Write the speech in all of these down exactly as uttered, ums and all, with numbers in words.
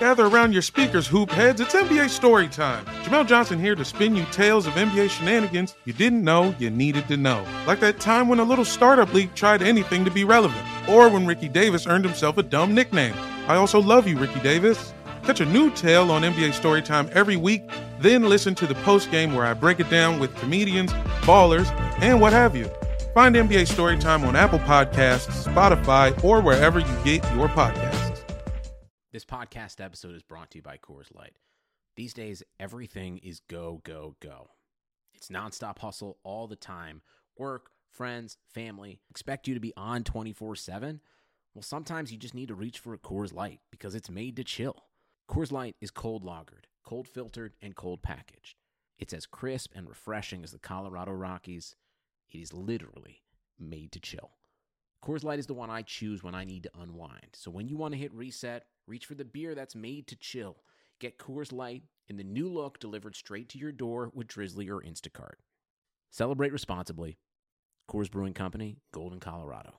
Gather around your speakers, hoop heads. It's N B A story time. Jamel Johnson here to spin you tales of N B A shenanigans you didn't know you needed to know. Like that time when a little startup league tried anything to be relevant. Or when Ricky Davis earned himself a dumb nickname. I also love you, Ricky Davis. Catch a new tale on N B A Storytime every week, then listen to the post-game where I break it down with comedians, ballers, and what have you. Find N B A Storytime on Apple Podcasts, Spotify, or wherever you get your podcasts. This podcast episode is brought to you by Coors Light. These days, everything is go, go, go. It's nonstop hustle all the time. Work, friends, family, expect you to be on twenty-four seven. Well, sometimes you just need to reach for a Coors Light because it's made to chill. Coors Light is cold lagered, cold filtered, and cold packaged. It's as crisp and refreshing as the Colorado Rockies. It is literally made to chill. Coors Light is the one I choose when I need to unwind. So when you want to hit reset, reach for the beer that's made to chill. Get Coors Light in the new look delivered straight to your door with Drizzly or Instacart. Celebrate responsibly. Coors Brewing Company, Golden, Colorado.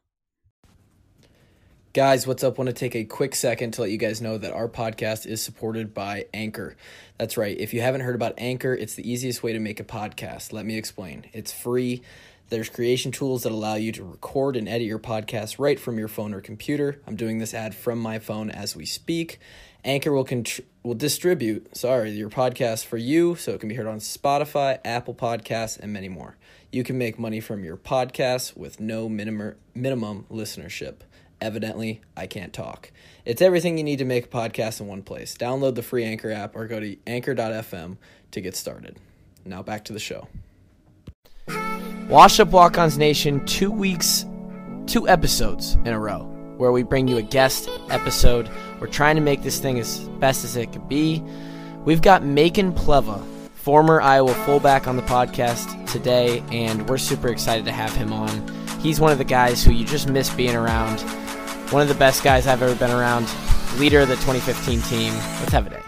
Guys, what's up? Want to take a quick second to let you guys know that our podcast is supported by Anchor. That's right. If you haven't heard about Anchor, it's the easiest way to make a podcast. Let me explain. It's free. There's creation tools that allow you to record and edit your podcast right from your phone or computer. I'm doing this ad from my phone as we speak. Anchor will contr- will distribute, sorry, your podcast for you so it can be heard on Spotify, Apple Podcasts, and many more. You can make money from your podcast with no minimum minimum listenership. Evidently, I can't talk. It's everything you need to make a podcast in one place. Download the free Anchor app or go to anchor dot f m to get started. Now back to the show. Washed Up Walk-Ons Nation, two weeks, two episodes in a row where we bring you a guest episode. We're trying to make this thing as best as it can be. We've got Macon Pleva, former Iowa fullback, on the podcast today, and we're super excited to have him on. He's one of the guys who you just miss being around. One of the best guys I've ever been around. Leader of the twenty fifteen team. Let's have a day.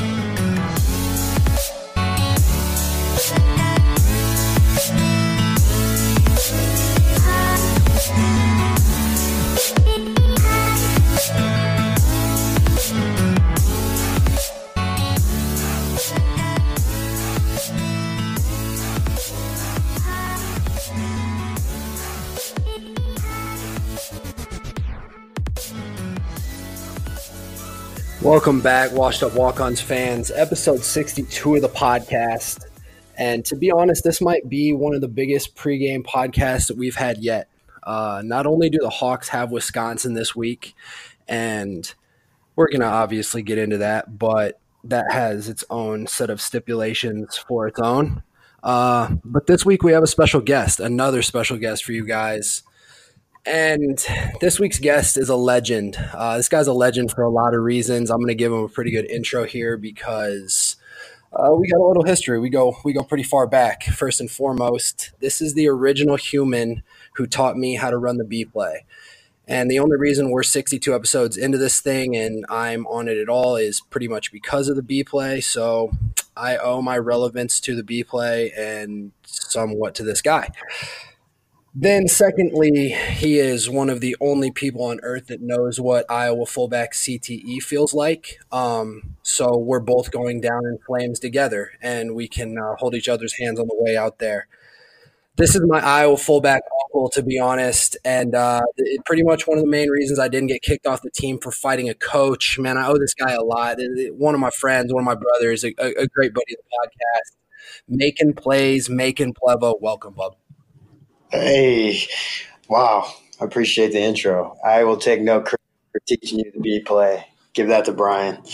Welcome back, Washed Up Walk-Ons fans, episode sixty-two of the podcast. And to be honest, this might be one of the biggest pregame podcasts that we've had yet. Uh, not only do the Hawks have Wisconsin this week, and we're going to obviously get into that, but that has its own set of stipulations for its own. Uh, but this week we have a special guest, another special guest for you guys. And this week's guest is a legend. Uh, this guy's a legend for a lot of reasons. I'm going to give him a pretty good intro here because uh, we got a little history. We go we go pretty far back. First and foremost, this is the original human who taught me how to run the B play. And the only reason we're sixty-two episodes into this thing and I'm on it at all is pretty much because of the B play. So I owe my relevance to the B play and somewhat to this guy. Then secondly, he is one of the only people on earth that knows what Iowa fullback C T E feels like. Um, so we're both going down in flames together, and we can uh, hold each other's hands on the way out there. This is my Iowa fullback uncle, to be honest, and uh, it, pretty much one of the main reasons I didn't get kicked off the team for fighting a coach. Man, I owe this guy a lot. It, it, one of my friends, one of my brothers, a, a great buddy of the podcast, Macon Plays, Macon Pleva. Welcome, bub. Hey, wow. I appreciate the intro. I will take no credit for teaching you the B play. Give that to Brian.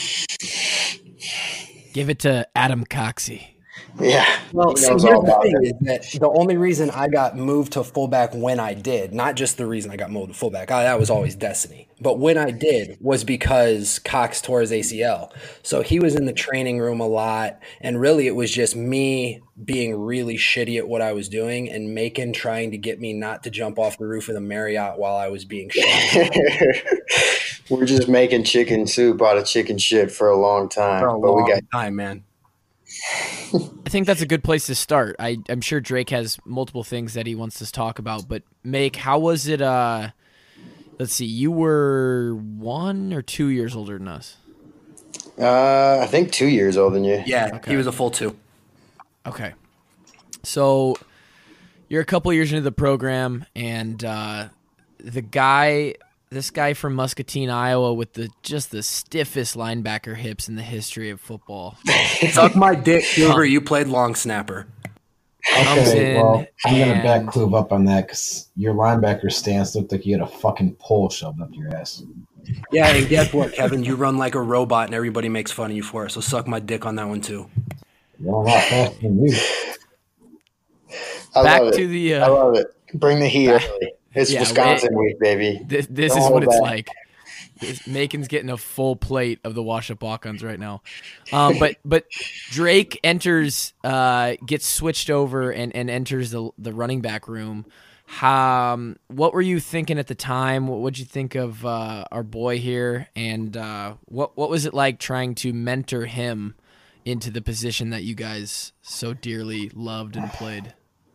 Give it to Adam Coxey. Yeah. Well, see, here's the thing is that the only reason I got moved to fullback when I did, not just the reason I got moved to fullback, I, that was always destiny. But when I did was because Cox tore his A C L. So he was in the training room a lot. And really it was just me being really shitty at what I was doing and Macon trying to get me not to jump off the roof of the Marriott while I was being shot. We're just making chicken soup out of chicken shit for a long time. For a but long we got time, man. I think that's a good place to start. I, I'm sure Drake has multiple things that he wants to talk about, but Make, how was it? Uh, let's see, you were one or two years older than us. Uh, I think two years older than you. Yeah, Okay. he was a full two. Okay. So you're a couple years into the program, and uh, the guy, this guy from Muscatine, Iowa, with the just the stiffest linebacker hips in the history of football. Suck my dick, Kluber. You played long snapper. Comes Okay, in well, I'm going to back and- Klub up on that because your linebacker stance looked like you had a fucking pole shoved up your ass. Yeah, and guess what, Kevin? You run like a robot, and everybody makes fun of you for it. So suck my dick on that one too. You're a lot faster than you. I Back love it. to the. I Uh, love it. Bring the heat back- early. It's Yeah, Wisconsin week, baby. this this Don't is hold what it's back. like. This- Macon's getting a full plate of the wash-up walk-ons right now. Um, but but Drake enters, uh, gets switched over and, and enters the the running back room. Um, what were you thinking at the time? What would you think of uh, our boy here? And uh, what what was it like trying to mentor him into the position that you guys so dearly loved and played?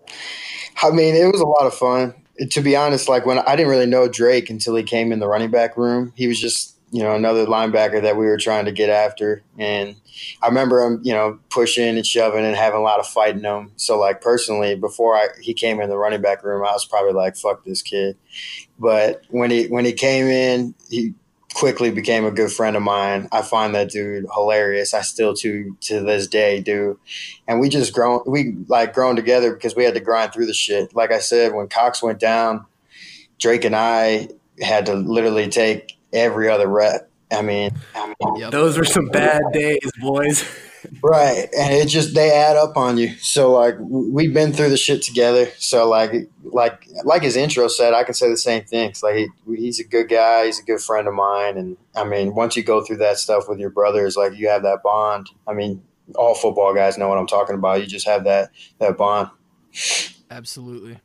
I mean, it was a lot of fun. To be honest, like when I didn't really know Drake until he came in the running back room. He was just, you know, another linebacker that we were trying to get after. And I remember him, you know, pushing and shoving and having a lot of fight in him. So, like, personally, before I, he came in the running back room, I was probably like, fuck this kid. But when he when he came in, he quickly became a good friend of mine. I find that dude hilarious. I still to to this day do. And we just grown we like grown together because we had to grind through the shit. Like I said, when Cox went down, Drake and I had to literally take every other rep. I mean, I mean Yep. Those were some bad days, boys. right. And it just they add up on you. So like we've been through the shit together. So like like like his intro said, I can say the same things. Like he, he's a good guy, he's a good friend of mine. And I mean, once you go through that stuff with your brothers, like you have that bond. I mean, all football guys know what I'm talking about. You just have that that bond. Absolutely.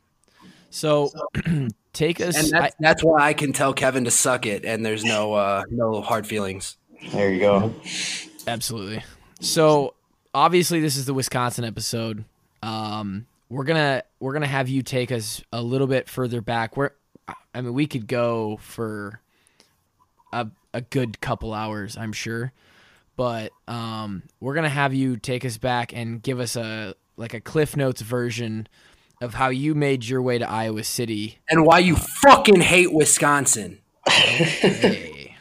So take us. And that's, that's why I can tell Kevin to suck it, and there's no uh, no hard feelings. There you go. Absolutely. So obviously this is the Wisconsin episode. Um, we're gonna we're gonna have you take us a little bit further back. Where I mean, we could go for a a good couple hours, I'm sure. But um, we're gonna have you take us back and give us a like a Cliff Notes version of how you made your way to Iowa City. And why you fucking hate Wisconsin. Hey.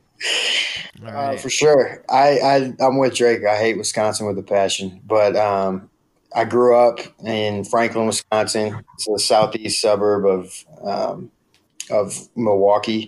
All Uh, right. for sure. I, I, I'm with Drake. I hate Wisconsin with a passion. But um, I grew up in Franklin, Wisconsin. It's a southeast suburb of um, of Milwaukee.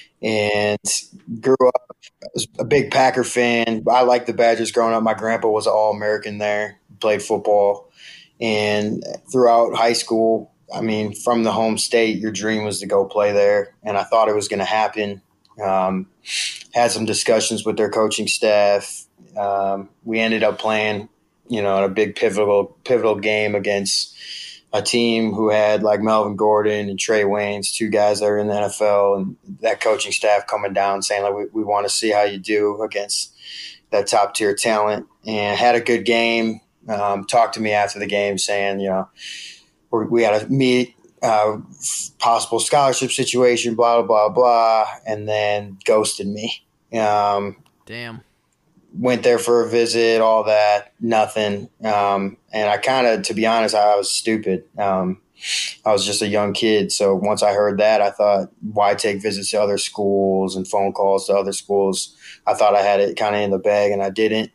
And grew up, I was a big Packer fan. I liked the Badgers growing up. My grandpa was an All-American there, played football. And throughout high school, I mean, from the home state, your dream was to go play there. And I thought it was going to happen. Um, had some discussions with their coaching staff. Um, we ended up playing, you know, in a big pivotal pivotal game against a team who had like Melvin Gordon and Trey Waynes, two guys that are in the N F L, and that coaching staff coming down saying, like, we, we want to see how you do against that top tier talent, and had a good game. Um, talked to me after the game saying, you know, we we had to meet, uh, possible scholarship situation, blah, blah, blah, blah, and then ghosted me. Um, Damn. went there for a visit, all that, nothing. Um, and I kind of, to be honest, I was stupid. Um, I was just a young kid. So once I heard that, I thought, why take visits to other schools and phone calls to other schools? I thought I had it kind of in the bag, and I didn't.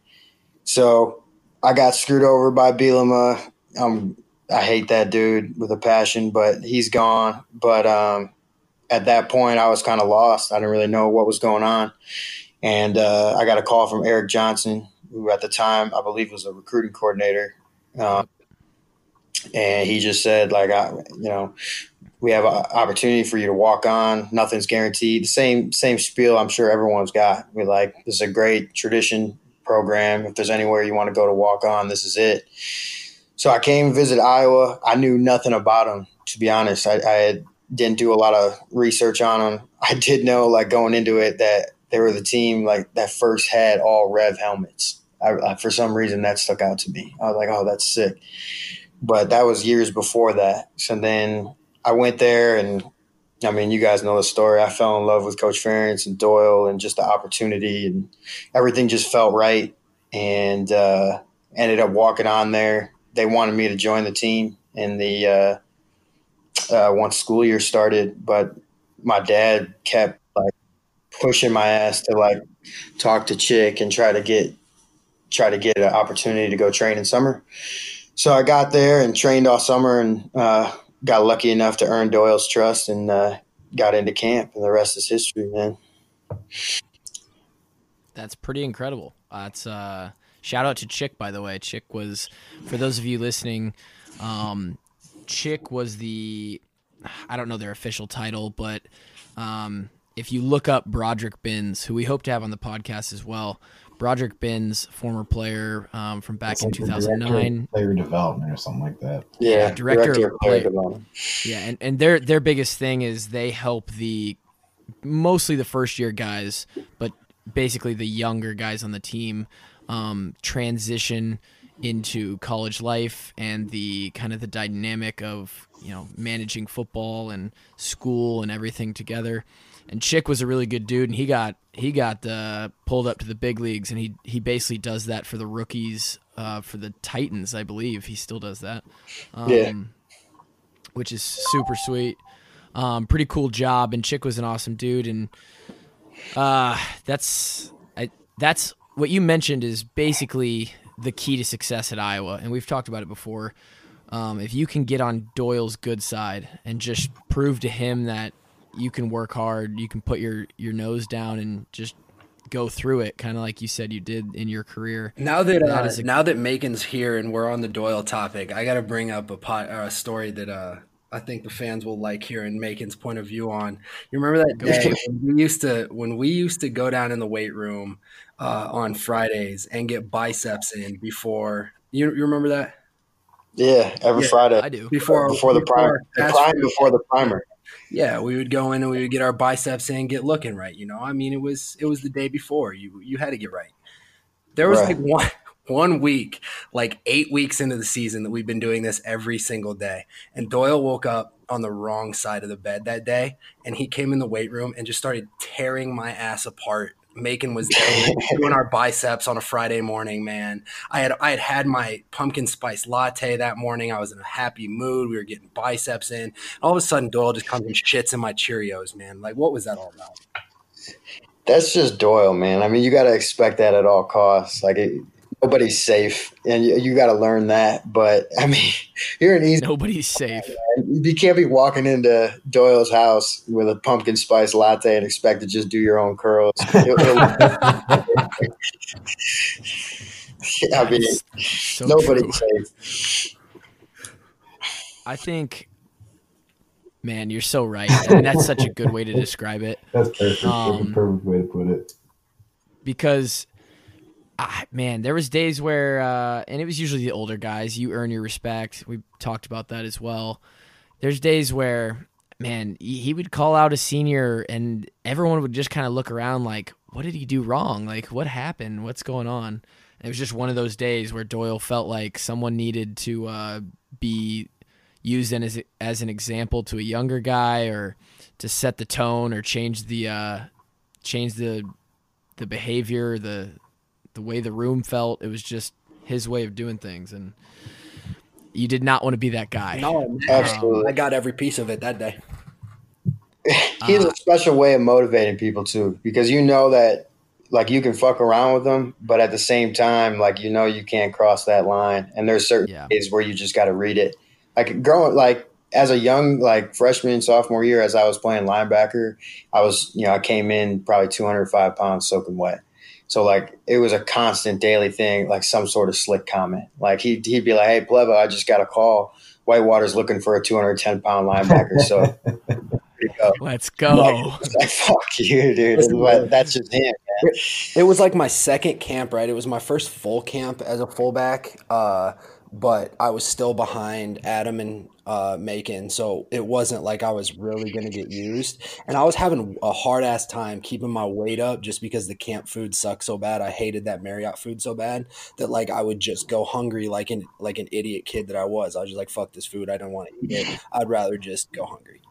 So I got screwed over by Bielema. Um, I hate that dude with a passion, but he's gone. But um, at that point, I was kind of lost. I didn't really know what was going on. And uh, I got a call from Eric Johnson, who at the time I believe was a recruiting coordinator. Um, and he just said, like, I, you know, we have an opportunity for you to walk on. Nothing's guaranteed. The same same spiel I'm sure everyone's got. We're like, this is a great tradition program. If there's anywhere you want to go to walk on, this is it. So I came and visited Iowa. I knew nothing about them, to be honest. I, I didn't do a lot of research on them. I did know, like, going into it that they were the team like that first had all Rev helmets. I, I, for some reason, that stuck out to me. I was like, oh, that's sick. But that was years before that. So then I went there and I mean, you guys know the story. I fell in love with Coach Ferentz and Doyle and just the opportunity, and everything just felt right. And uh, ended up walking on there. They wanted me to join the team in the uh, uh, once school year started, but my dad kept like pushing my ass to like talk to Chick and try to get try to get an opportunity to go train in summer. So I got there and trained all summer and uh, got lucky enough to earn Doyle's trust and uh, got into camp, and the rest is history, man. That's pretty incredible. That's uh, shout out to Chick, by the way. Chick was, for those of you listening, um, Chick was the, I don't know their official title, but um, if you look up Broderick Binns, who we hope to have on the podcast as well, Broderick Binns, former player um, from back It's in like the two thousand nine, director of player development or something like that. Yeah, Yeah, director director, of of player player- development. yeah, and, and their their biggest thing is they help the mostly the first year guys, but basically the younger guys on the team um, transition into college life and the kind of the dynamic of, you know, managing football and school and everything together. And Chick was a really good dude, and he got he got uh, pulled up to the big leagues, and he he basically does that for the rookies uh, for the Titans, I believe. He still does that, um, Yeah. which is super sweet. Um, pretty cool job, and Chick was an awesome dude, and uh, that's I, that's what you mentioned is basically the key to success at Iowa, and we've talked about it before. Um, if you can get on Doyle's good side and just prove to him that you can work hard, you can put your, your nose down and just go through it, kind of like you said you did in your career. Now that, uh, That is a- now that Macon's here and we're on the Doyle topic, I got to bring up a, pot, uh, a story that uh, I think the fans will like hearing Macon's point of view on. You remember that day when we used to when we used to go down in the weight room uh, on Fridays and get biceps in before you, you remember that? Yeah, every Yeah, Friday I do. Before before the primer, the that's- prime before the primer. Yeah, we would go in and we would get our biceps in, get looking right. You know, I mean, it was it was the day before. You you had to get right. There was Right. like one one week, like eight weeks into the season, that we've been doing this every single day. And Doyle woke up on the wrong side of the bed that day, and he came in the weight room and just started tearing my ass apart. Macon was there doing our biceps on a Friday morning, man. I had I had had my pumpkin spice latte that morning. I was in a happy mood. We were getting biceps in. All of a sudden, Doyle just comes and shits in my Cheerios, man. Like, what was that all about? That's just Doyle, man. I mean, you got to expect that at all costs. Like, it, nobody's safe, and you, you got to learn that. But I mean, you're an easy. Nobody's safe. You can't be walking into Doyle's house with a pumpkin spice latte and expect to just do your own curls. It- it- I mean, So nobody's true. safe. I think, man, you're so right. I mean, that's such a good way to describe it. That's perfect. That's a Um, perfect way to put it. Because ah, man, there was days where uh, and it was usually the older guys, you earn your respect. We talked about that as well. There's days where, man, he he would call out a senior and everyone would just kind of look around like, what did he do wrong? Like, what happened? What's going on? And it was just one of those days where Doyle felt like someone needed to uh, be used in as, as an example to a younger guy, or to set the tone, or change the uh, change the the behavior, the the way the room felt. It was just his way of doing things, and you did not want to be that guy. No, Absolutely. I got every piece of it that day. He has Uh, a special way of motivating people too, because you know that like you can fuck around with them, but at the same time, like you know you can't cross that line. And there's certain Yeah. days where you just got to read it. Like growing, like as a young like freshman sophomore year, as I was playing linebacker, I was you know I came in probably two hundred five pounds soaking wet. So like it was a constant daily thing, like some sort of slick comment. Like he'd he'd be like, "Hey Pleva, I just got a call. Whitewater's looking for a two hundred ten pound linebacker." So. Let's go. Like, like, fuck you, dude. Listen, But that's just him, man. It was like my second camp, right? It was my first full camp as a fullback, uh, but I was still behind Adam and uh, Macon, so it wasn't like I was really going to get used. And I was having a hard-ass time keeping my weight up just because the camp food sucked so bad. I hated that Marriott food so bad that, like, I would just go hungry like an like an idiot kid that I was. I was just like, fuck this food. I don't want to eat it. I'd rather just go hungry.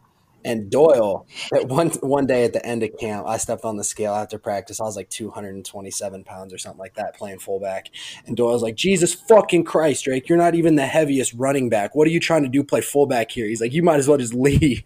And Doyle, at one one day at the end of camp, I stepped on the scale after practice. I was like two hundred twenty-seven pounds or something like that playing fullback. And Doyle's like, Jesus fucking Christ, Drake, you're not even the heaviest running back. What are you trying to do play fullback here? He's like, you might as well just leave.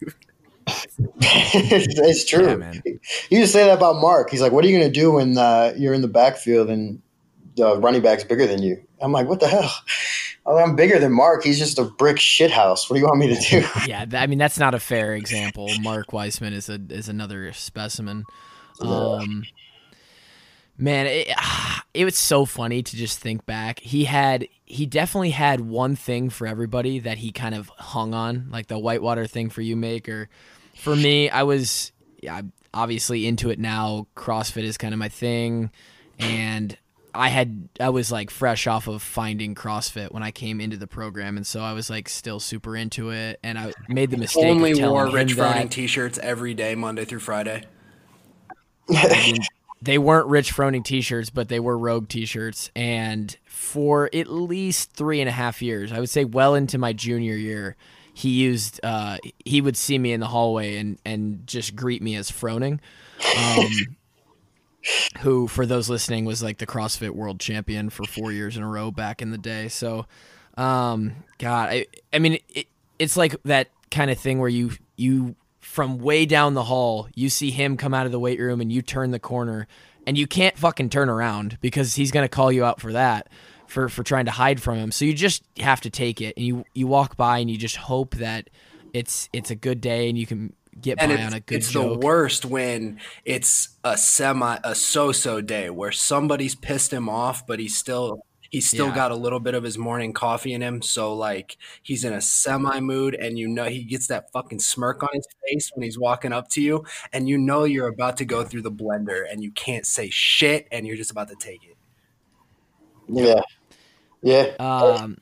It's true. Yeah, man. You just say that about Mark. He's like, what are you going to do when uh, you're in the backfield and the running back's bigger than you? I'm like, what the hell? I'm bigger than Mark. He's just a brick shithouse. What do you want me to do? Yeah, I mean, that's not a fair example. Mark Weissman is a is another specimen. Um, man, it, it was so funny to just think back. He had he definitely had one thing for everybody that he kind of hung on, like the whitewater thing for you, Make, or for me, I was yeah, obviously into it now. CrossFit is kind of my thing, and I had I was like fresh off of finding CrossFit when I came into the program, and so I was like still super into it. And I made the mistake Only of telling wore him Rich Froning that t-shirts every day, Monday through Friday. I mean, they weren't Rich Froning t-shirts, but they were Rogue t-shirts. And for at least three and a half years, I would say well into my junior year, he used uh, he would see me in the hallway and and just greet me as Froning. Um, who, for those listening, was like the CrossFit world champion for four years in a row back in the day. So, um, God, I, I mean, it, it's like that kind of thing where you, you, from way down the hall, you see him come out of the weight room and you turn the corner and you can't fucking turn around because he's going to call you out for that, for, for trying to hide from him. So you just have to take it, and you, you walk by and you just hope that it's, it's a good day and you can get by and on a good it's joke. The worst when it's a semi a so-so day where somebody's pissed him off, but he's still he's still Yeah. got a little bit of his morning coffee in him, so like he's in a semi mood, and you know he gets that fucking smirk on his face when he's walking up to you, and you know you're about to go through the blender and you can't say shit and you're just about to take it. Yeah. Yeah. Um,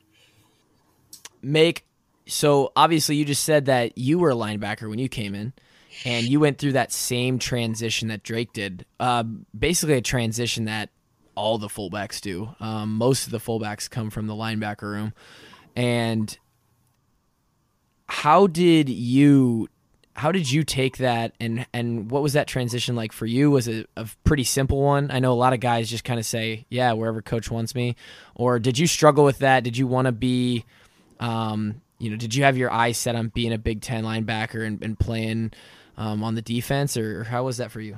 Make So obviously you just said that you were a linebacker when you came in, and you went through that same transition that Drake did. Uh, basically a transition that all the fullbacks do. Um, most of the fullbacks come from the linebacker room. And how did you how did you take that, and, and what was that transition like for you? Was it a pretty simple one? I know a lot of guys just kind of say, yeah, wherever coach wants me. Or did you struggle with that? Did you want to be um, – You know, did you have your eyes set on being a Big Ten linebacker and, and playing um, on the defense, or how was that for you?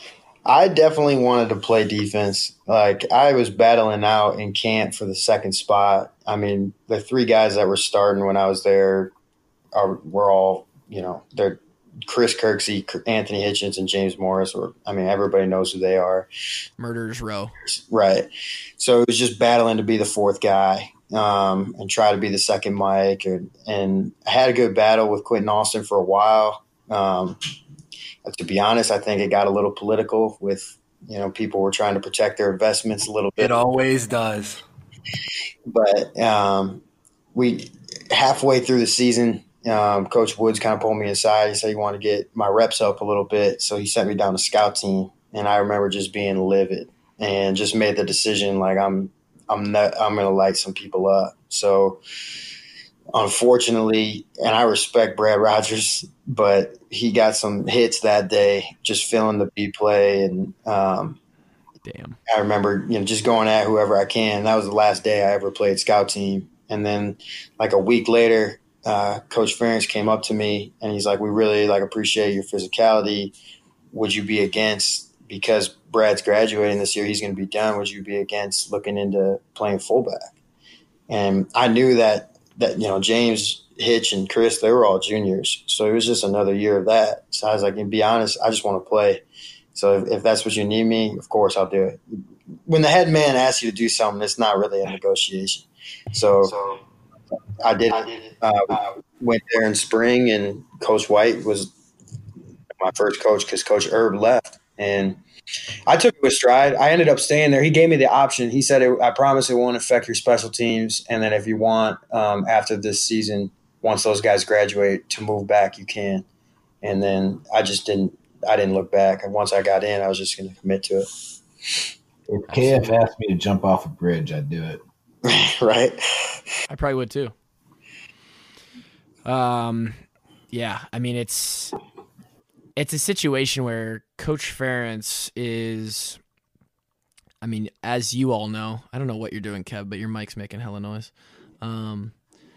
I definitely wanted to play defense. Like, I was battling out in camp for the second spot. I mean, the three guys that were starting when I was there are were all, you know, they're Chris Kirksey, Anthony Hitchens, and James Morris. Or I mean, everybody knows who they are. Murderers Row. Right. So it was just battling to be the fourth guy. Um, and try to be the second Mike. And, and I had a good battle with Quentin Austin for a while. Um, to be honest, I think it got a little political with, you know, people were trying to protect their investments a little bit. It always does. But um, we halfway through the season, um, Coach Woods kind of pulled me aside. He said he wanted to get my reps up a little bit. So he sent me down to scout team. And I remember just being livid and just made the decision like I'm, I'm not, I'm going to light some people up. So unfortunately, and I respect Brad Rogers, but he got some hits that day, just feeling the beat play. And um, damn, I remember, you know, just going at whoever I can. That was the last day I ever played scout team. And then like a week later, uh, Coach Ferentz came up to me and he's like, we really like appreciate your physicality. Would you be against, because Brad's graduating this year, he's going to be done, would you be against looking into playing fullback? And I knew that, that, you know, James, Hitch, and Chris, they were all juniors. So it was just another year of that. So I was like, to be honest, I just want to play. So if, if that's what you need me, of course I'll do it. When the head man asks you to do something, it's not really a negotiation. So, so I did it. Uh, went there in spring, and Coach White was my first coach because Coach Erb left. And I took it with stride. I ended up staying there. He gave me the option. He said, I promise it won't affect your special teams. And then if you want, um, after this season, once those guys graduate, to move back, you can. And then I just didn't – I didn't look back. And once I got in, I was just going to commit to it. If K F asked me to jump off a bridge, I'd do it. Right? I probably would too. Um, Yeah, I mean, it's it's a situation where Coach Ferentz is, I mean, as you all know, I don't know what you're doing, Kev, but your mic's making hella noise. Um,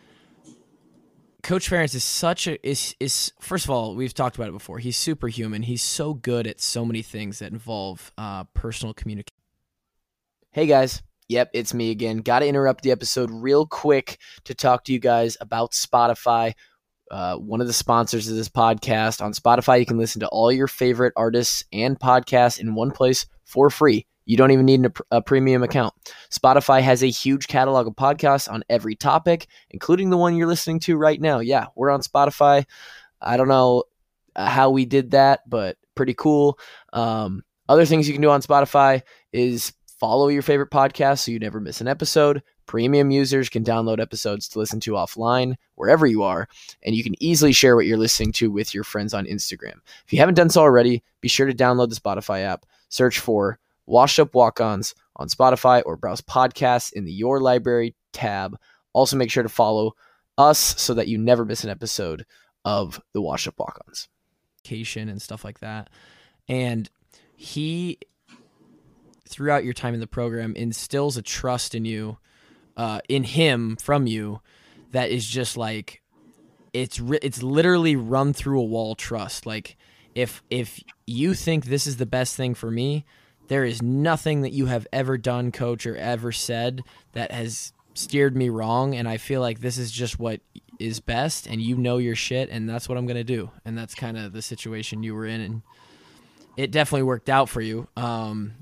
Coach Ferentz is such a, is, is first of all, we've talked about it before, he's superhuman. He's so good at so many things that involve uh, personal communication. Hey guys, yep, it's me again. Got to interrupt the episode real quick to talk to you guys about Spotify. Uh, one of the sponsors of this podcast. On Spotify, you can listen to all your favorite artists and podcasts in one place for free. You don't even need a, a premium account. Spotify has a huge catalog of podcasts on every topic, including the one you're listening to right now. Yeah, we're on Spotify. I don't know how we did that, but pretty cool. Um, other things you can do on Spotify is follow your favorite podcast so you never miss an episode. Premium users can download episodes to listen to offline wherever you are, and you can easily share what you're listening to with your friends on Instagram. If you haven't done so already, be sure to download the Spotify app. Search for Washed Up Walk-Ons on Spotify or browse podcasts in the Your Library tab. Also make sure to follow us so that you never miss an episode of the Washed Up Walk-Ons. And stuff like that. And he, throughout your time in the program, instills a trust in you, uh, in him from you, that is just like, it's ri- it's literally run through a wall trust. Like, if if you think this is the best thing for me, there is nothing that you have ever done, coach, or ever said that has steered me wrong, and I feel like this is just what is best, and you know your shit, and that's what I'm going to do. And that's kind of the situation you were in, and it definitely worked out for you. Um,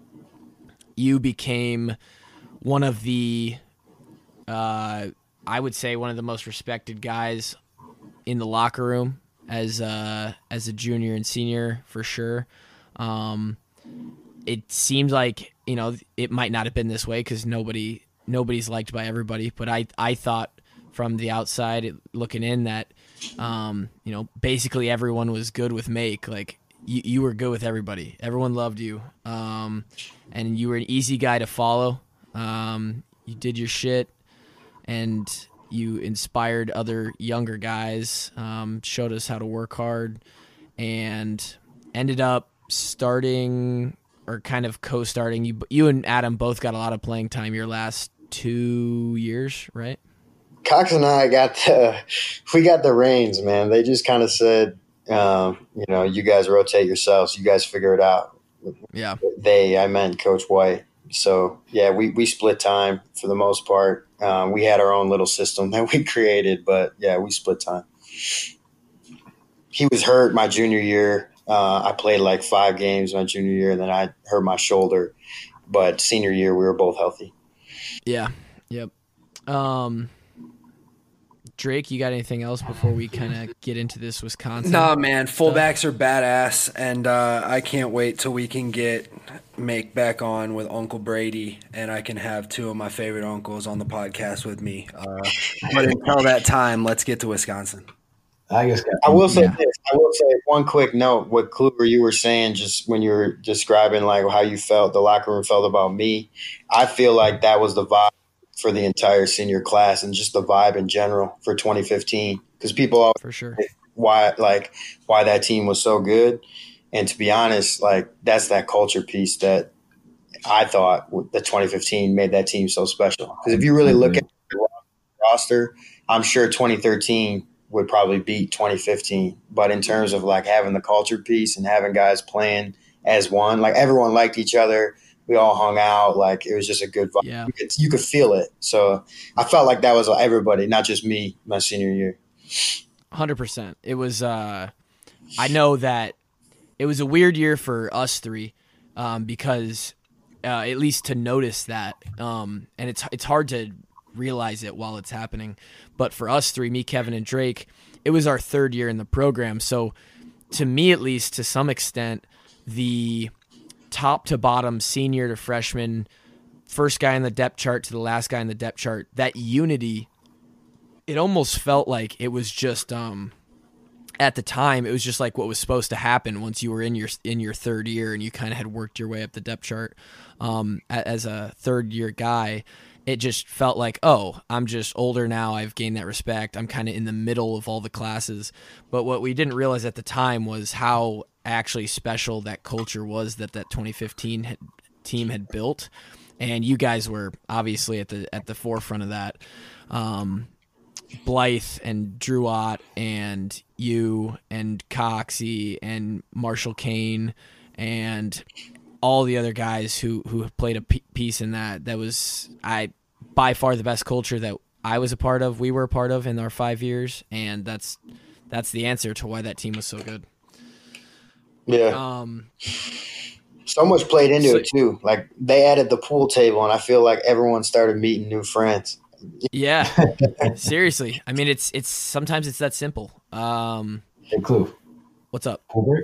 you became one of the, uh, I would say, one of the most respected guys in the locker room as uh, as a junior and senior, for sure. Um, it seemed like, you know, it might not have been this way because nobody nobody's liked by everybody, but I I thought from the outside looking in that, um, you know, basically everyone was good with Make. Like, you, you were good with everybody. Everyone loved you. Um, and you were an easy guy to follow. Um, you did your shit, and you inspired other younger guys, um, showed us how to work hard, and ended up starting or kind of co-starting. You, you and Adam both got a lot of playing time your last two years, right? Cox and I got the, we got the reins, man. They just kind of said, um, you know, you guys rotate yourselves. You guys figure it out. Yeah. They, I meant Coach White. So, yeah, we, we split time for the most part. Um, we had our own little system that we created, but, yeah, we split time. He was hurt my junior year. Uh, I played like five games my junior year, and then I hurt my shoulder. But senior year, we were both healthy. Yeah. Yep. Um, Drake, you got anything else before we kind of get into this Wisconsin? Nah, man, fullbacks are badass, and uh, I can't wait till we can get Make back on with Uncle Brady, and I can have two of my favorite uncles on the podcast with me. Uh, but until that time, let's get to Wisconsin. I guess I will say yeah. this. I will say one quick note. What Kluber, you were saying just when you were describing like how you felt, the locker room felt about me. I feel like that was the vibe for the entire senior class and just the vibe in general for twenty fifteen. Because people always for sure why like why that team was so good. And to be honest, like that's that culture piece that I thought the twenty fifteen made that team so special. Because if you really look at the roster, I'm sure twenty thirteen would probably beat twenty fifteen. But in terms of like having the culture piece and having guys playing as one, like everyone liked each other. We all hung out. Like it was just a good vibe. Yeah. You could, you could feel it. So I felt like that was everybody, not just me, my senior year. one hundred percent. It was, uh, I know that it was a weird year for us three um, because uh, at least to notice that, um, and it's it's hard to realize it while it's happening. But for us three, me, Kevin, and Drake, it was our third year in the program. So to me, at least, to some extent, the top to bottom, senior to freshman, first guy in the depth chart to the last guy in the depth chart, that unity, it almost felt like it was just um, at the time, it was just like what was supposed to happen once you were in your in your third year and you kind of had worked your way up the depth chart um, as a third year guy. it just felt like, oh, I'm just older now. I've gained that respect. I'm kind of in the middle of all the classes. But what we didn't realize at the time was how actually special that culture was that that twenty fifteen had, team had built. And you guys were obviously at the at the forefront of that. Um, Blythe and Drew Ott and you and Coxie and Marshall Kane and all the other guys who, who played a p- piece in that. That was I by far the best culture that I was a part of, we were a part of in our five years, and that's that's the answer to why that team was so good. Yeah. Um, so much played into so, it too. Like they added the pool table, and I feel like everyone started meeting new friends. Yeah, seriously. I mean, it's it's sometimes it's that simple. Um, hey, Clue. What's up? Pool break?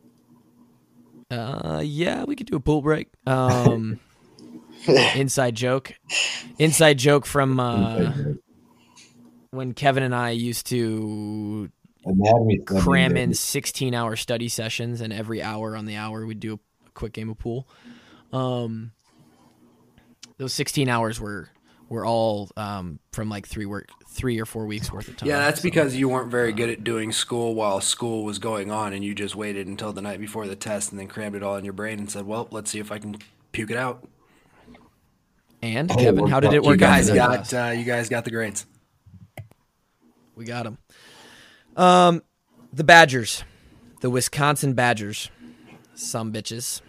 Uh, yeah, we could do a pool break. Um, inside joke, inside joke from uh, when Kevin and I used to And they had me cram in sixteen-hour study sessions, and every hour on the hour we'd do a quick game of pool. Um, those sixteen hours were. We're all um, from like three work, three or four weeks worth of time. Yeah, that's so, because you weren't very good at doing school while school was going on, and you just waited until the night before the test and then crammed it all in your brain and said, well, let's see if I can puke it out. And, Oh, Kevin, how did it You work out? guys for that got class? uh, you guys got the grades. We got them. Um, the Badgers, the Wisconsin Badgers, some bitches.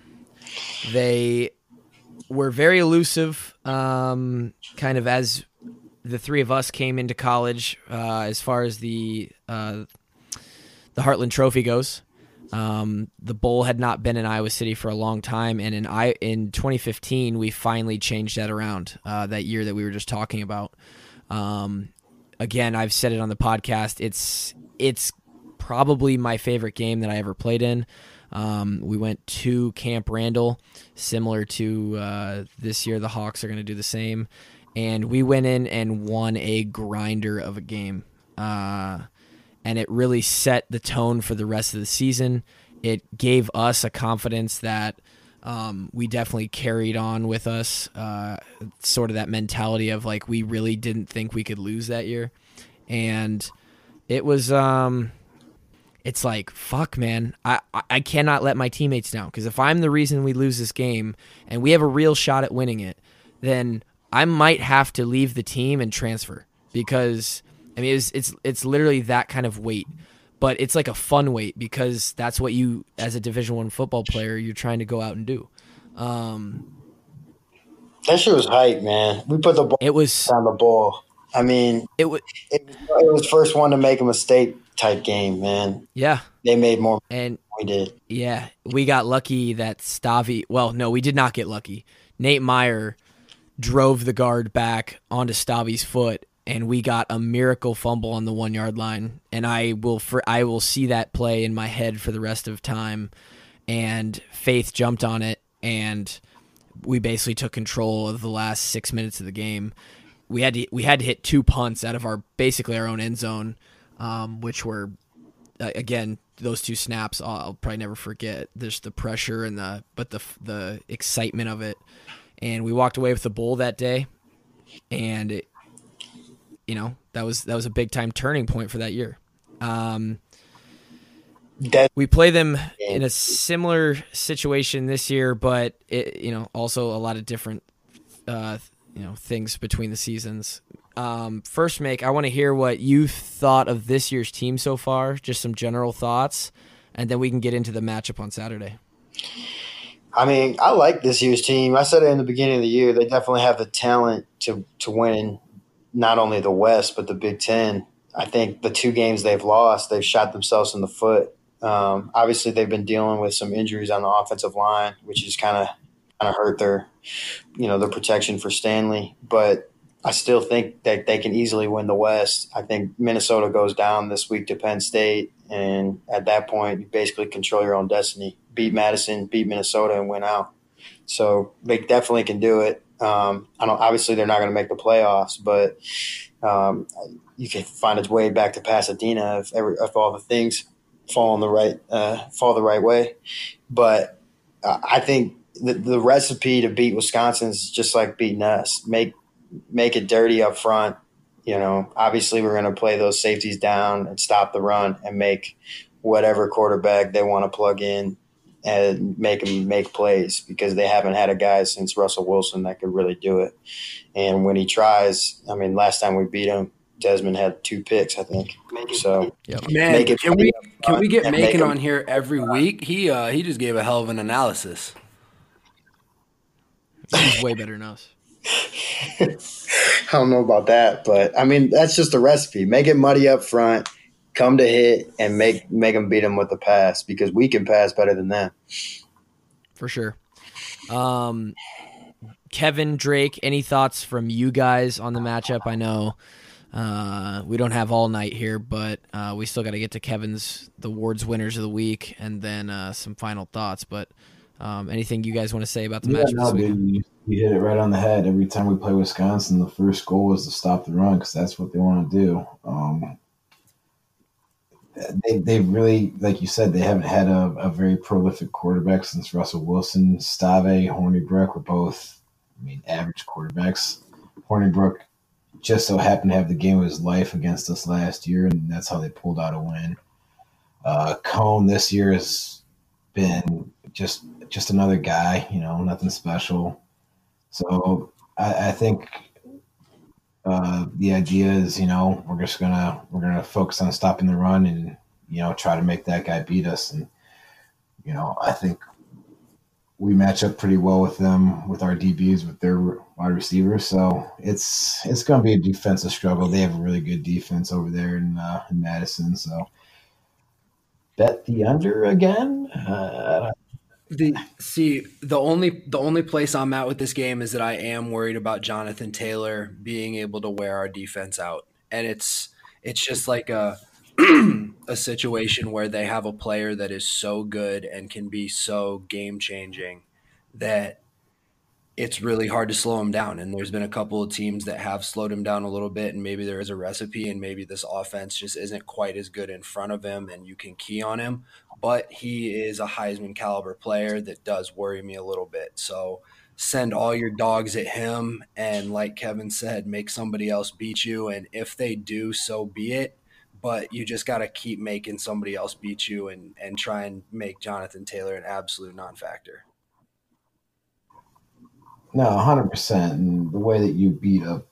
They were very elusive, um, kind of as the three of us came into college, uh, as far as the uh, the Heartland Trophy goes. Um, the bowl had not been in Iowa City for a long time, and in I in twenty fifteen we finally changed that around. Uh, that year that we were just talking about. Um, again, I've said it on the podcast. It's it's probably my favorite game that I ever played in. Um, we went to Camp Randall, similar to uh, this year. The Hawks are going to do the same, and we went in and won a grinder of a game. Uh, and it really set the tone for the rest of the season. It gave us a confidence that um, we definitely carried on with us, uh, sort of that mentality of like we really didn't think we could lose that year. And it was, um, it's like, fuck, man, I, I cannot let my teammates down, because if I'm the reason we lose this game and we have a real shot at winning it, then I might have to leave the team and transfer, because I mean, it's it's it's literally that kind of weight, but it's like a fun weight because that's what you, as a Division One football player, you're trying to go out and do. Um, that shit was hype, man. We put the ball it was on the ball. I mean, it was it, it was first one to make a mistake type game, man. Yeah, they made more and than we did. Yeah, we got lucky that Stavi. Well, no, we did not get lucky. Nate Meyer drove the guard back onto Stavi's foot, and we got a miracle fumble on the one yard line. And I will for I will see that play in my head for the rest of time. And Faith jumped on it, and we basically took control of the last six minutes of the game. We had to we had to hit two punts out of our basically our own end zone, um, which were uh, again those two snaps. I'll, I'll probably never forget. There's the pressure and the but the the excitement of it. And we walked away with the bowl that day, and it, you know, that was that was a big time turning point for that year. Um, that, we play them in a similar situation this year, but it, you know, also a lot of different, uh, you know, things between the seasons. Um, first, Make, I want to hear what you thought of this year's team so far, just some general thoughts, and then we can get into the matchup on Saturday. I mean, I like this year's team. I said it in the beginning of the year. They definitely have the talent to to win not only the West, but the Big Ten. I think the two games they've lost, they've shot themselves in the foot. Um, obviously, they've been dealing with some injuries on the offensive line, which has kind of kind of hurt their, you know, their protection for Stanley. But I still think that they can easily win the West. I think Minnesota goes down this week to Penn State, and at that point, you basically control your own destiny. Beat Madison, beat Minnesota, and win out. So they definitely can do it. Um, I don't. Obviously, they're not going to make the playoffs, but um, you can find its way back to Pasadena if, every, if all the things fall in the right uh, fall the right way. But uh, I think the, the recipe to beat Wisconsin is just like beating us. Make make it dirty up front. You know, obviously we're going to play those safeties down and stop the run and make whatever quarterback they want to plug in and make them make plays, because they haven't had a guy since Russell Wilson that could really do it. And when he tries, I mean, last time we beat him, Desmond had two picks, I think. So, Yep. Man, make it can we can we get and make Macon him- on here every week? He uh, he just gave a hell of an analysis. He's way better than us. I don't know about that, but I mean, that's just a recipe. Make it muddy up front, come to hit, and make make them beat them with the pass, because we can pass better than them. For sure. Um, Kevin, Drake, any thoughts from you guys on the matchup? I know uh, we don't have all night here, but uh, we still got to get to Kevin's, the awards winners of the week, and then uh, some final thoughts. But um, anything you guys want to say about the Yeah, matchup no, this week? dude, you, you hit it right on the head. Every time we play Wisconsin, the first goal is to stop the run, because that's what they want to do. Um, they they really, like you said, they haven't had a, a very prolific quarterback since Russell Wilson. Stave, Hornibrook were both, I mean, average quarterbacks. Hornibrook just so happened to have the game of his life against us last year, and that's how they pulled out a win. Uh, Cone this year has been just just another guy, you know, nothing special. So I, I think uh, the idea is, you know, we're just gonna we're gonna focus on stopping the run and, you know, try to make that guy beat us. And, you know, I think we match up pretty well with them, with our D Bs, with their wide receivers. So it's it's going to be a defensive struggle. They have a really good defense over there in, uh, in Madison. So bet the under again. Uh, The see the only the only place I'm at with this game is that I am worried about Jonathan Taylor being able to wear our defense out, and it's it's just like a a situation where they have a player that is so good and can be so game changing that it's really hard to slow him down. And there's been a couple of teams that have slowed him down a little bit, and maybe there is a recipe, and maybe this offense just isn't quite as good in front of him and you can key on him. But he is a Heisman caliber player that does worry me a little bit. So send all your dogs at him, and like Kevin said, make somebody else beat you. And if they do, so be it. But you just got to keep making somebody else beat you, and, and try and make Jonathan Taylor an absolute non-factor. No, one hundred percent. And the way that you beat up,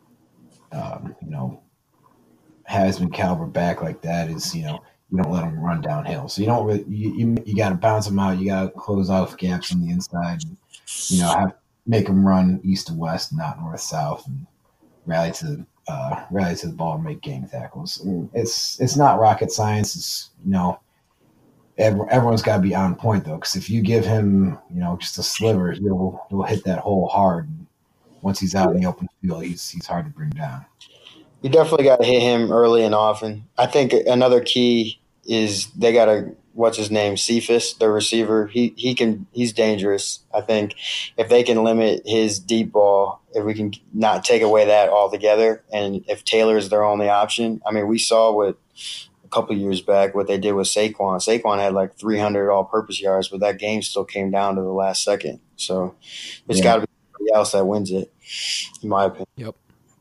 um, you know, Heisman caliber back like that is, you know, you don't let them run downhill. So you don't really, you, you, you got to bounce them out. You got to close off gaps on the inside, and, you know, have make them run east to west, not north south, and rally to the uh, rally to the ball and make game tackles. I mean, it's it's not rocket science. It's, you know, every, everyone's got to be on point though, because if you give him, you know, just a sliver, he'll he'll hit that hole hard. And once he's out in the open field, he's he's hard to bring down. You definitely got to hit him early and often. I think another key is they got to, what's his name, Cephas, the receiver. He he can he's dangerous. I think if they can limit his deep ball, if we can not take away that altogether, and if Taylor is their only option. I mean, we saw what a couple years back what they did with Saquon. Saquon had like three hundred all-purpose yards, but that game still came down to the last second. So it's Yeah. got to be somebody else that wins it, in my opinion. Yep.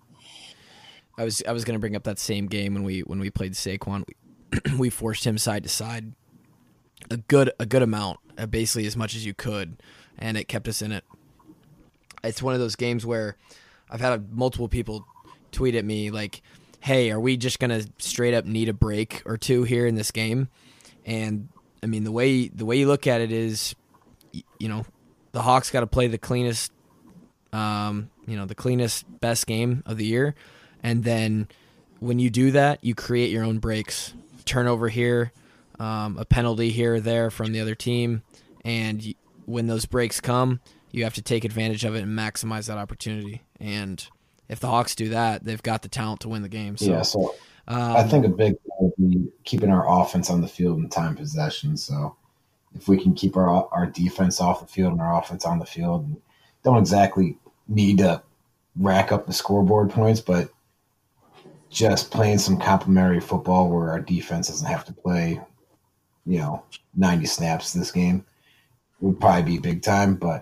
I was I was going to bring up that same game when we when we played Saquon. We, we forced him side to side a good a good amount, uh, basically as much as you could, and it kept us in it. It's one of those games where I've had multiple people tweet at me like, "Hey, are we just going to straight up need a break or two here in this game?" And I mean, the way the way you look at it is, you know, the Hawks got to play the cleanest, um, you know, the cleanest best game of the year. And then when you do that, you create your own breaks. Turnover here, um, a penalty here or there from the other team. And you, when those breaks come, you have to take advantage of it and maximize that opportunity. And if the Hawks do that, they've got the talent to win the game. So, Yeah, so um, I think a big thing would be keeping our offense on the field in time possession. So if we can keep our our defense off the field and our offense on the field, and don't exactly need to rack up the scoreboard points, but just playing some complimentary football where our defense doesn't have to play, you know, ninety snaps this game would probably be big time. But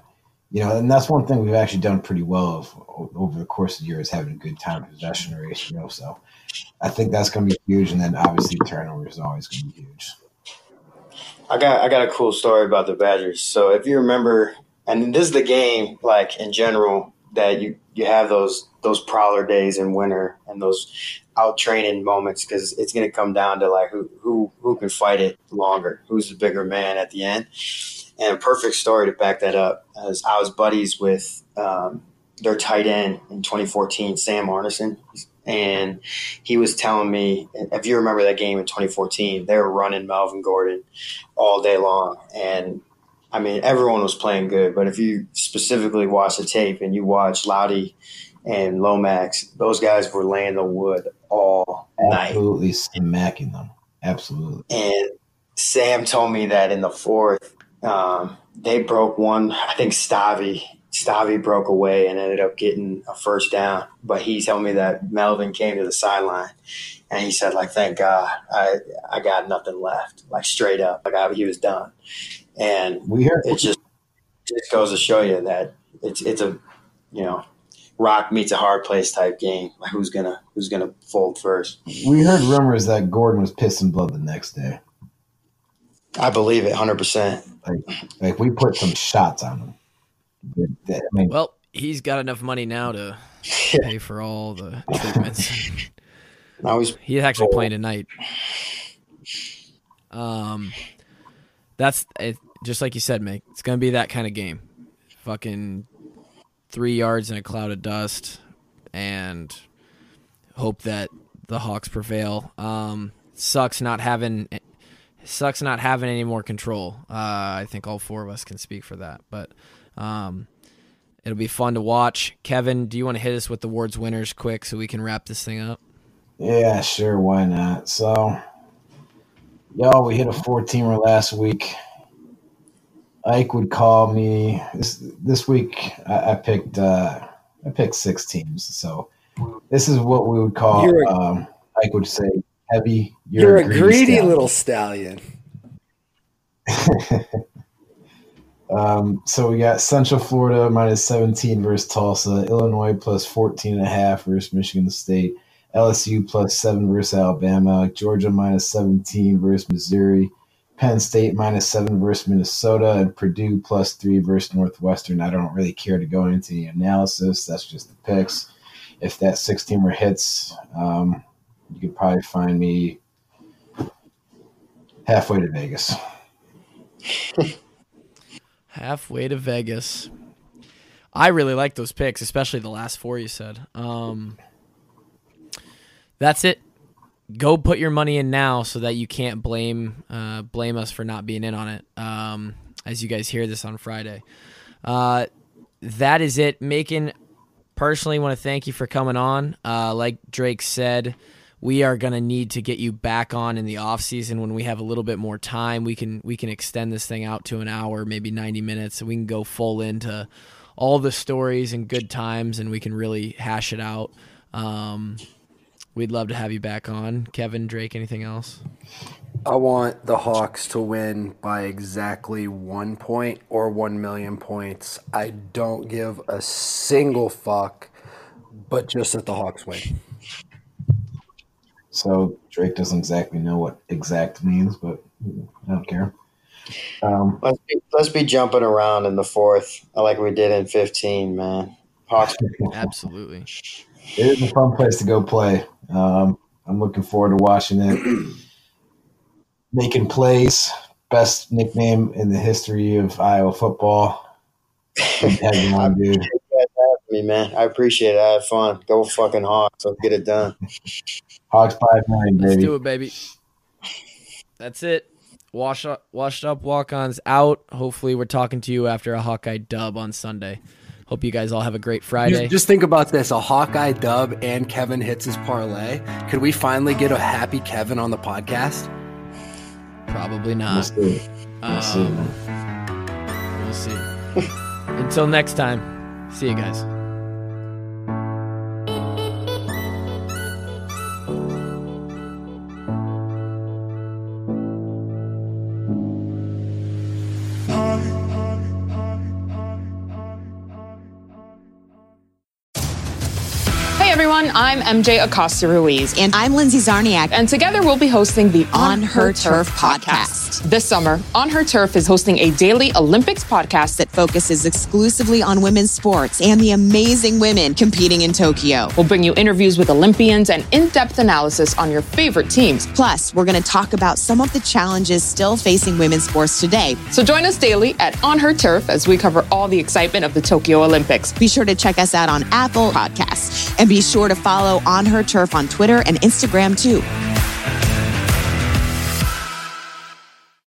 you know, and that's one thing we've actually done pretty well of, over the course of the year is having a good time possession ratio. So I think that's going to be huge. And then obviously turnovers is always going to be huge. I got I got a cool story about the Badgers. So if you remember, and this is the game, like in general, that you, you have those those prowler days in winter and those out training moments, because it's going to come down to like who who who can fight it longer, who's the bigger man at the end. And a perfect story to back that up is I was buddies with um, their tight end in twenty fourteen, Sam Arneson. And he was telling me, if you remember that game in twenty fourteen, they were running Melvin Gordon all day long. And, I mean, everyone was playing good. But if you specifically watch the tape and you watch Loudy and Lomax, those guys were laying the wood all night. Absolutely smacking them. Absolutely. And Sam told me that in the fourth, um, they broke one, I think Stavi – Stavi broke away and ended up getting a first down. But he told me that Melvin came to the sideline and he said, like, thank God, I I got nothing left, like straight up. Like I, he was done. And we heard it just just goes to show you that it's it's a, you know, rock meets a hard place type game. Like who's gonna who's gonna fold first? We heard rumors that Gordon was pissing blood the next day. I believe it one hundred percent. Like, like we put some shots on him. I mean, well, he's got enough money now to pay for all the treatments. Now he's he's actually playing tonight. Um, that's it, just like you said, Mick. It's gonna be that kind of game. Fucking three yards in a cloud of dust, and hope that the Hawks prevail. Um, sucks not having sucks not having any more control. Uh, I think all four of us can speak for that, but. Um, it'll be fun to watch. Kevin, do you want to hit us with the awards winners quick so we can wrap this thing up? Yeah, sure. Why not? So, y'all, we hit a four-teamer last week. Ike would call me this this week. I, I picked uh, I picked six teams. So this is what we would call. You're a, um, Ike would say heavy. You're, you're a greedy, greedy stallion. little stallion. Um, so we got Central Florida minus seventeen versus Tulsa, Illinois plus fourteen and a half versus Michigan State, L S U plus seven versus Alabama, Georgia minus seventeen versus Missouri, Penn State minus seven versus Minnesota, and Purdue plus three versus Northwestern. I don't really care to go into the analysis. That's just the picks. If that six-teamer hits, um, you could probably find me halfway to Vegas. Halfway to Vegas. I really like those picks, especially the last four you said. Um, that's it. Go put your money in now so that you can't blame uh, blame us for not being in on it um, as you guys hear this on Friday. Uh, that is it. Macon, personally want to thank you for coming on. Uh, like Drake said, we are going to need to get you back on in the off season when we have a little bit more time. We can we can extend this thing out to an hour, maybe ninety minutes, so we can go full into all the stories and good times, and we can really hash it out. Um, we'd love to have you back on. Kevin, Drake, anything else? I want the Hawks to win by exactly one point or one million points. I don't give a single fuck, but just that the Hawks win. So Drake doesn't exactly know what exact means, but I don't care. Um, let's be, let's be jumping around in the fourth, like we did in fifteen, man. Hawks. Absolutely. It is a fun place to go play. Um, I'm looking forward to watching it. Making plays, best nickname in the history of Iowa football. Having on, dude. Me, man. I appreciate it. I had fun. Go fucking Hawks. Let's get it done. Hawks five nine, baby. Let's do it, baby. That's it. Wash up, washed up walk-ons out. Hopefully we're talking to you after a Hawkeye dub on Sunday. Hope you guys all have a great Friday. Just, just think about this. A Hawkeye dub and Kevin hits his parlay. Could we finally get a happy Kevin on the podcast? Probably not. We'll see. We'll um, see, man. We'll see. Until next time, see you guys. everyone. I'm M J Acosta Ruiz. And I'm Lindsay Zarniak. And together we'll be hosting the On, On Her, Her Turf, Turf podcast. podcast. This summer, On Her Turf is hosting a daily Olympics podcast that focuses exclusively on women's sports and the amazing women competing in Tokyo. We'll bring you interviews with Olympians and in-depth analysis on your favorite teams. Plus, we're going to talk about some of the challenges still facing women's sports today. So join us daily at On Her Turf as we cover all the excitement of the Tokyo Olympics. Be sure to check us out on Apple Podcasts and be sure to follow On Her Turf on Twitter and Instagram too.